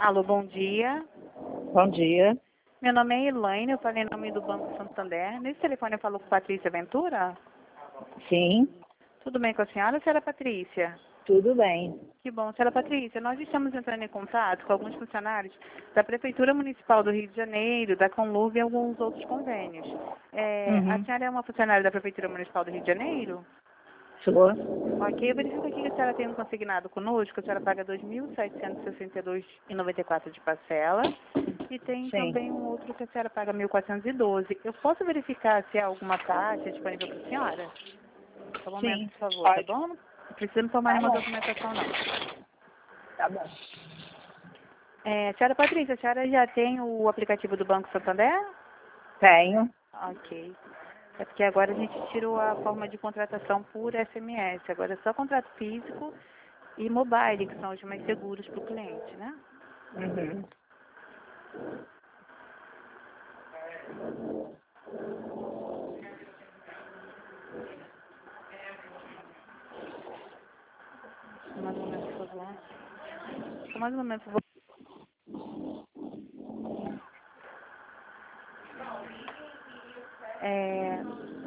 Alô, bom dia. Bom dia. Meu nome é Elaine, eu falei em nome do Banco Santander. Nesse telefone eu falo com Patrícia Ventura? Sim, Tudo bem com a senhora, Patrícia? tudo bem. Que bom, senhora Patrícia. Nós estamos entrando em contato com alguns funcionários da Prefeitura Municipal do Rio de Janeiro, da Conluve e alguns outros convênios. A Uhum. senhora é uma funcionária da Prefeitura Municipal do Rio de Janeiro? Sua? Ok, eu verifico aqui que a senhora tem um consignado conosco, a senhora paga R$ 2.762,94 de parcela e tem Sim. também um outro que a senhora paga 1.412. Eu posso verificar se há alguma taxa disponível para a senhora? Só um momento, Sim. por favor, tá Pode. bom? Não precisa me tomar Tá nenhuma bom. documentação, não. Tá bom. Senhora Patrícia, a senhora já tem o aplicativo do Banco Santander? Tenho. Ok. É porque agora a gente tirou a forma de contratação por SMS. Agora é só contrato físico e mobile, que são os mais seguros para o cliente, né? Uhum. Só mais um momento, por favor. Só mais um momento, por favor. É...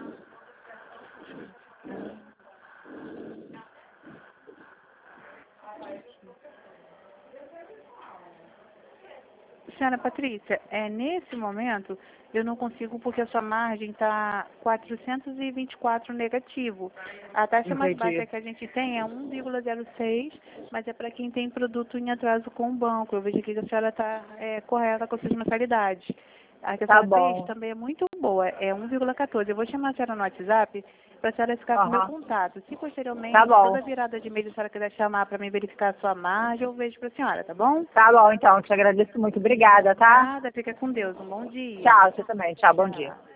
Senhora Patrícia, nesse momento eu não consigo porque a sua margem está 424 negativo. A taxa mais baixa Entendi. que a gente tem é 1,06, mas é para quem tem produto em atraso com o banco. Eu vejo aqui que a senhora está correta com as suas mensalidades. A que a Tá senhora fez bom. também é muito boa, é 1,14. Eu vou chamar a senhora no WhatsApp para a senhora ficar com o meu Aham. contato. Se Tá posteriormente, bom. toda virada de mês, a senhora quiser chamar para me verificar a sua margem, eu vejo para a senhora, tá bom? Tá bom, então. Te agradeço muito. Obrigada, tá? Nada, fica com Deus. Um bom dia. Tchau, você também. Tchau, bom dia. Tchau.